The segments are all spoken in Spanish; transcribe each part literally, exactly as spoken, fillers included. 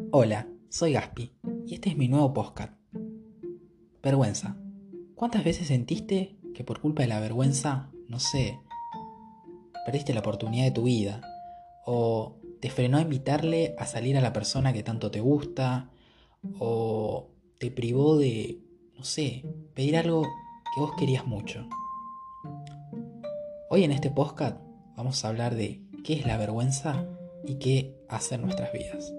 Hola, soy Gaspi y este es mi nuevo podcast. Vergüenza. ¿Cuántas veces sentiste que por culpa de la vergüenza, no sé, perdiste la oportunidad de tu vida? ¿O te frenó a invitarle a salir a la persona que tanto te gusta? ¿O te privó de, no sé, pedir algo que vos querías mucho? Hoy en este podcast vamos a hablar de qué es la vergüenza y qué hace en nuestras vidas.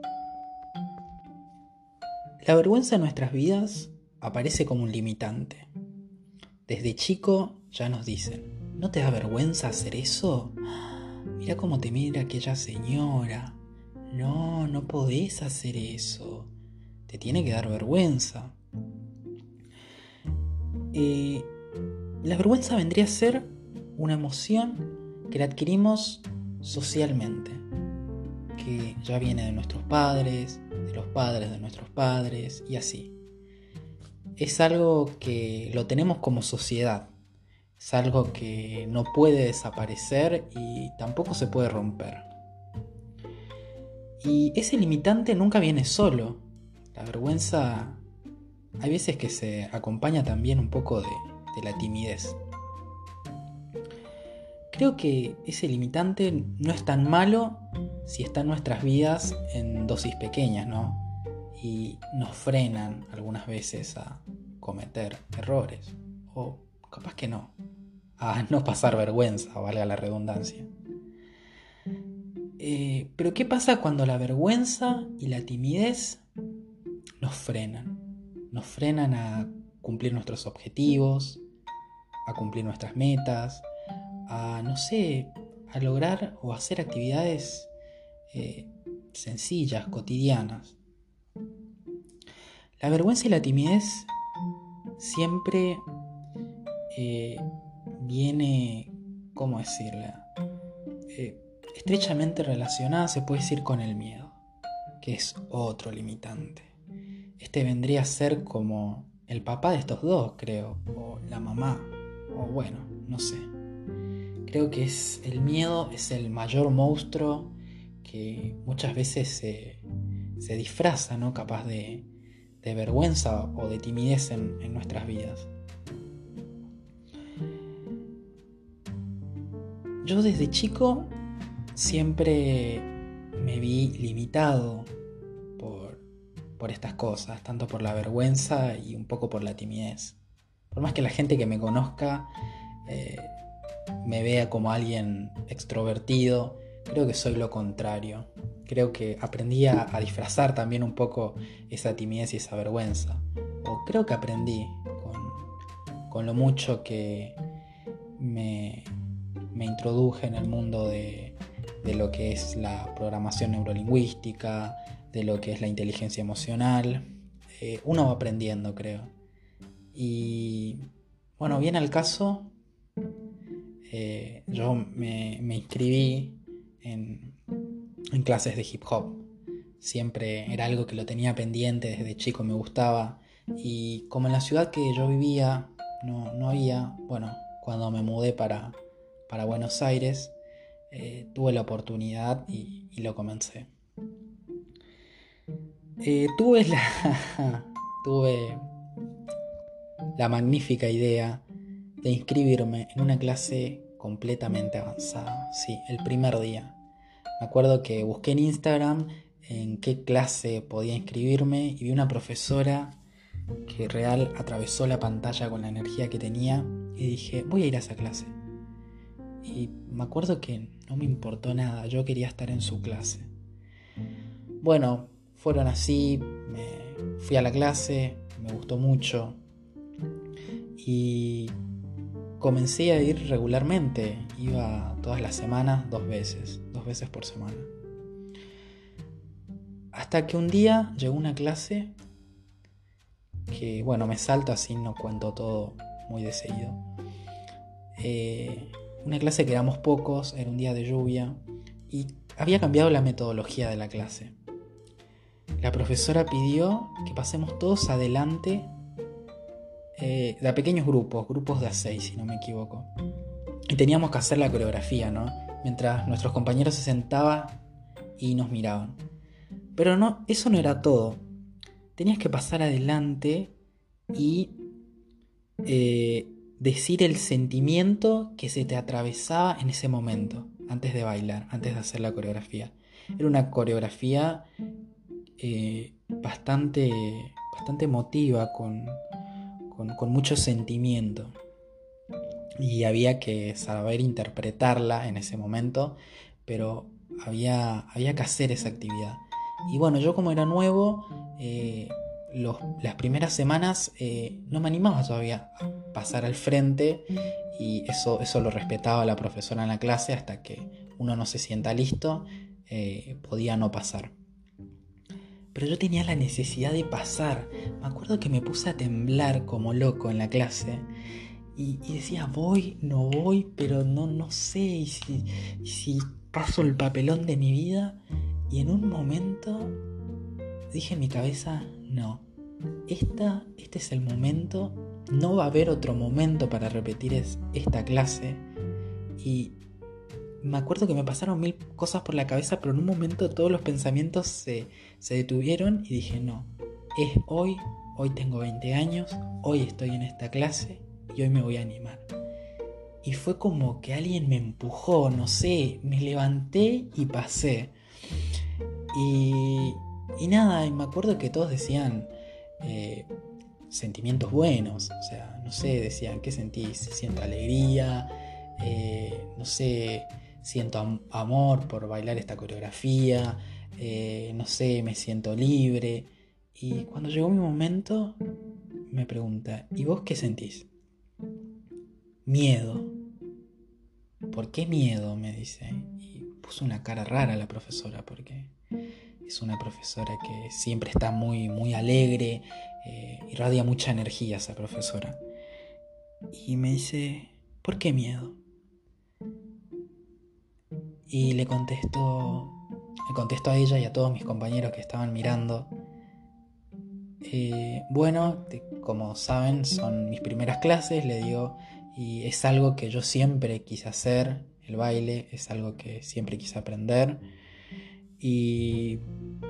La vergüenza en nuestras vidas aparece como un limitante. Desde chico ya nos dicen, ¿no te da vergüenza hacer eso? Mira cómo te mira aquella señora. No, no podés hacer eso. Te tiene que dar vergüenza. Eh, la vergüenza vendría a ser una emoción que la adquirimos socialmente, que ya viene de nuestros padres, de los padres de nuestros padres y así. Es algo que lo tenemos como sociedad. Es algo que no puede desaparecer y tampoco se puede romper. Y ese limitante nunca viene solo. La vergüenza hay veces que se acompaña también un poco de, de la timidez. Creo que ese limitante no es tan malo si está en nuestras vidas en dosis pequeñas, ¿no? Y nos frenan algunas veces a cometer errores. O capaz que no. A no pasar vergüenza, valga la redundancia. Eh, pero ¿qué pasa cuando la vergüenza y la timidez nos frenan? Nos frenan a cumplir nuestros objetivos, a cumplir nuestras metas, a, no sé, a lograr o hacer actividades eh, sencillas, cotidianas. La vergüenza y la timidez siempre eh, viene, ¿cómo decirla? Eh, estrechamente relacionada, se puede decir, con el miedo, que es otro limitante. Este vendría a ser como el papá de estos dos, creo, o la mamá, o bueno, no sé. Creo que es el miedo es el mayor monstruo que muchas veces se, se disfraza, ¿no? Capaz de, de vergüenza o de timidez en, en nuestras vidas. Yo desde chico siempre me vi limitado por, por estas cosas, tanto por la vergüenza y un poco por la timidez. Por más que la gente que me conozca eh, me vea como alguien extrovertido, creo que soy lo contrario. Creo que aprendí a, a disfrazar también un poco esa timidez y esa vergüenza. O creo que aprendí con, con lo mucho que me, me introduje en el mundo de, de lo que es la programación neurolingüística, de lo que es la inteligencia emocional. Eh, uno va aprendiendo, creo. Y bueno, bien al caso, eh, yo me, me inscribí en, en clases de hip hop. Siempre era algo que lo tenía pendiente, desde chico me gustaba. Y como en la ciudad que yo vivía no, no había, bueno, cuando me mudé para, para Buenos Aires, eh, tuve la oportunidad y, y lo comencé. Eh, tuve la, tuve la magnífica idea de inscribirme en una clase completamente avanzada. Sí, el primer día. Me acuerdo que busqué en Instagram en qué clase podía inscribirme y vi una profesora que real atravesó la pantalla con la energía que tenía y dije, voy a ir a esa clase. Y me acuerdo que no me importó nada, yo quería estar en su clase. Bueno, fueron así, me fui a la clase, me gustó mucho y comencé a ir regularmente. Iba todas las semanas, dos veces, dos veces por semana. Hasta que un día llegó una clase que, bueno, me salto así, no cuento todo muy de seguido. Eh, una clase que éramos pocos, era un día de lluvia y había cambiado la metodología de la clase. La profesora pidió que pasemos todos adelante eh, de a pequeños grupos, grupos de a seis, si no me equivoco. Y teníamos que hacer la coreografía, ¿no? Mientras nuestros compañeros se sentaban y nos miraban. Pero no, eso no era todo. Tenías que pasar adelante y eh, decir el sentimiento que se te atravesaba en ese momento, antes de bailar, antes de hacer la coreografía. Era una coreografía eh, bastante, bastante emotiva, con, con, con mucho sentimiento. Y había que saber interpretarla en ese momento, pero había, había que hacer esa actividad. Y bueno, yo como era nuevo, eh, los, las primeras semanas eh, no me animaba todavía a pasar al frente, y eso, eso lo respetaba la profesora en la clase. Hasta que uno no se sienta listo, eh, podía no pasar. Pero yo tenía la necesidad de pasar. Me acuerdo que me puse a temblar como loco en la clase. Y, y decía, voy, no voy, pero no, no sé. Y si, y si paso el papelón de mi vida. Y en un momento dije en mi cabeza, no. Esta, este es el momento. No va a haber otro momento para repetir es, esta clase. Y me acuerdo que me pasaron mil cosas por la cabeza, pero en un momento todos los pensamientos se, se detuvieron y dije, no, es hoy, hoy tengo veinte años, hoy estoy en esta clase y hoy me voy a animar. Y fue como que alguien me empujó, no sé, me levanté y pasé. Y, y nada, y me acuerdo que todos decían eh, sentimientos buenos, o sea, no sé, decían, ¿qué sentís? Siento alegría, eh, no sé, siento am- amor por bailar esta coreografía, eh, no sé, me siento libre. Y cuando llegó mi momento, me pregunta, ¿y vos qué sentís? Miedo. ¿Por qué miedo? Me dice. Y puso una cara rara la profesora, porque es una profesora que siempre está muy, muy alegre, eh, irradia mucha energía esa profesora. Y me dice, ¿por qué miedo? Y le contesto, le contesto a ella y a todos mis compañeros que estaban mirando. Eh, bueno, te, como saben, son mis primeras clases, le digo, y es algo que yo siempre quise hacer, el baile, es algo que siempre quise aprender. Y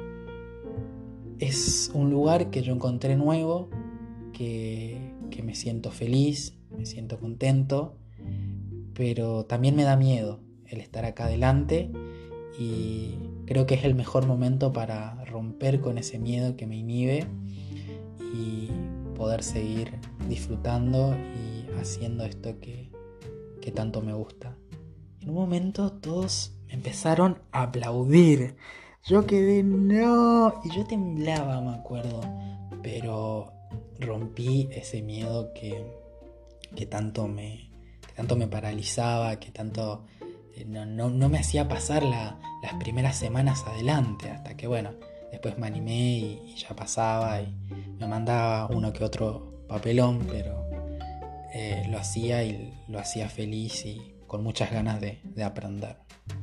es un lugar que yo encontré nuevo, que, que me siento feliz, me siento contento, pero también me da miedo el estar acá adelante, y creo que es el mejor momento para romper con ese miedo que me inhibe y poder seguir disfrutando y haciendo esto que, que tanto me gusta. En un momento todos me empezaron a aplaudir. Yo quedé, no, y yo temblaba, me acuerdo, pero rompí ese miedo que, que tanto me, que tanto me paralizaba, que tanto eh, no, no, no me hacía pasar la, las primeras semanas adelante, hasta que bueno, después me animé y, y ya pasaba y me mandaba uno que otro papelón, pero eh, lo hacía y lo hacía feliz y con muchas ganas de, de aprender.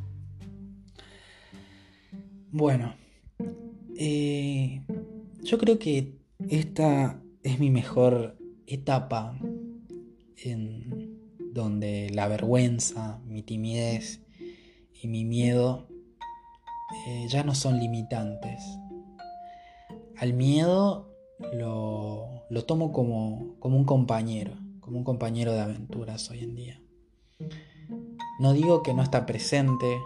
Bueno, eh, yo creo que esta es mi mejor etapa, en donde la vergüenza, mi timidez y mi miedo eh, ya no son limitantes. Al miedo lo, lo tomo como, como un compañero, como un compañero de aventuras hoy en día. No digo que no está presente,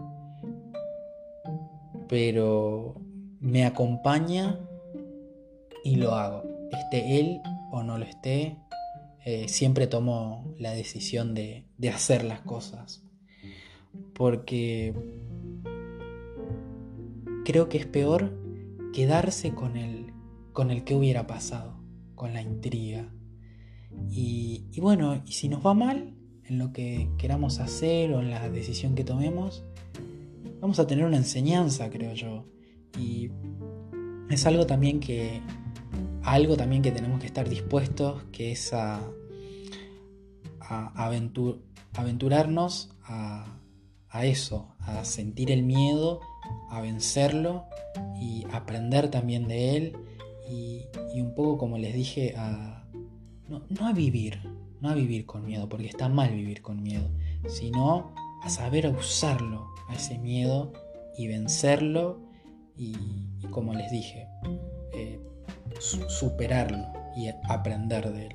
pero me acompaña y lo hago. Esté él o no lo esté, eh, siempre tomo la decisión de, de hacer las cosas. Porque creo que es peor quedarse con el, con el que hubiera pasado, con la intriga. Y, y bueno, y si nos va mal en lo que queramos hacer o en la decisión que tomemos, vamos a tener una enseñanza, creo yo. Y es algo también que, algo también que tenemos que estar dispuestos, que es a, a aventur, aventurarnos a, a eso, a sentir el miedo, a vencerlo y aprender también de él, y, y un poco, como les dije, a no, no a vivir, no a vivir con miedo, porque está mal vivir con miedo, sino a saber usarlo, a ese miedo, y vencerlo y, y como les dije, eh, su- superarlo y aprender de él.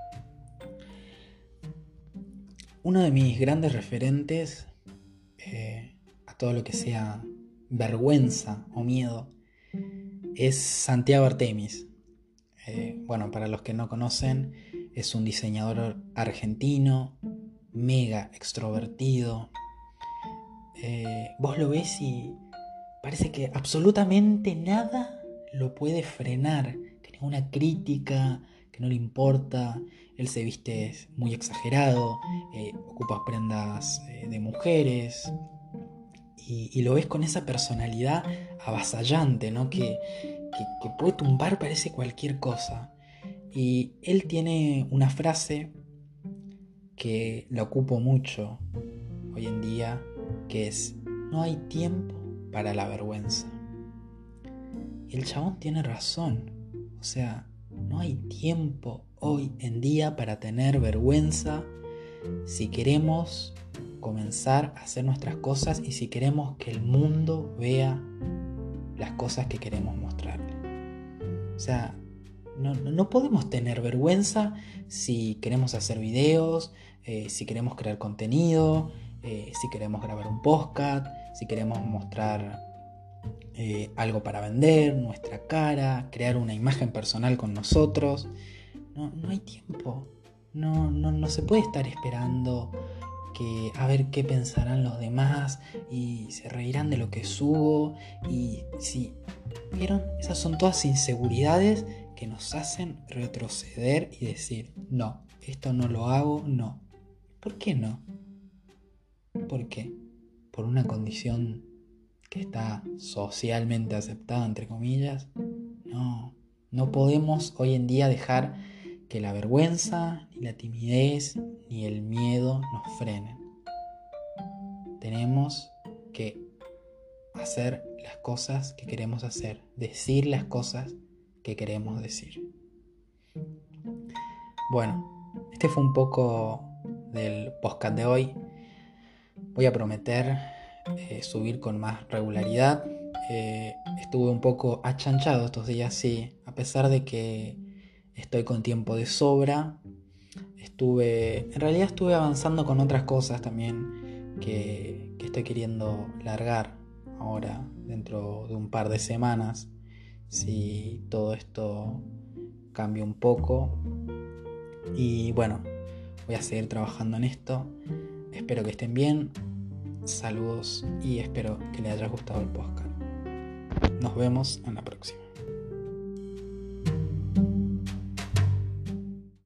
Uno de mis grandes referentes eh, a todo lo que sea vergüenza o miedo es Santiago Artemis. Eh, bueno, para los que no conocen, es un diseñador argentino, mega extrovertido. Eh, vos lo ves y parece que absolutamente nada lo puede frenar, que ninguna crítica, que no le importa. Él se viste muy exagerado, eh, ocupa prendas eh, de mujeres, y, y lo ves con esa personalidad avasallante, ¿no? Que, que, que puede tumbar, parece cualquier cosa. Y él tiene una frase que la ocupo mucho hoy en día, que es: no hay tiempo para la vergüenza. Y el chabón tiene razón. O sea, no hay tiempo hoy en día para tener vergüenza si queremos comenzar a hacer nuestras cosas y si queremos que el mundo vea las cosas que queremos mostrarle. O sea, no, no podemos tener vergüenza si queremos hacer videos, eh, si queremos crear contenido, eh, si queremos grabar un podcast, si queremos mostrar eh, algo para vender, nuestra cara, crear una imagen personal con nosotros. No, no hay tiempo. No, no, no se puede estar esperando que a ver qué pensarán los demás y se reirán de lo que subo. Y si vieron, esas son todas inseguridades que nos hacen retroceder y decir: no, esto no lo hago, no. ¿Por qué no? ¿Por qué? ¿Por una condición que está socialmente aceptada, entre comillas? No, no podemos hoy en día dejar que la vergüenza, ni la timidez, ni el miedo nos frenen. Tenemos que hacer las cosas que queremos hacer, decir las cosas que queremos decir. Bueno, este fue un poco del podcast de hoy. Voy a prometer eh, subir con más regularidad. Eh, estuve un poco achanchado estos días, sí, a pesar de que estoy con tiempo de sobra. Estuve, en realidad estuve avanzando con otras cosas también que, que estoy queriendo largar ahora dentro de un par de semanas, si todo esto cambia un poco. Y bueno, voy a seguir trabajando en esto. Espero que estén bien. Saludos y espero que les haya gustado el podcast. Nos vemos en la próxima.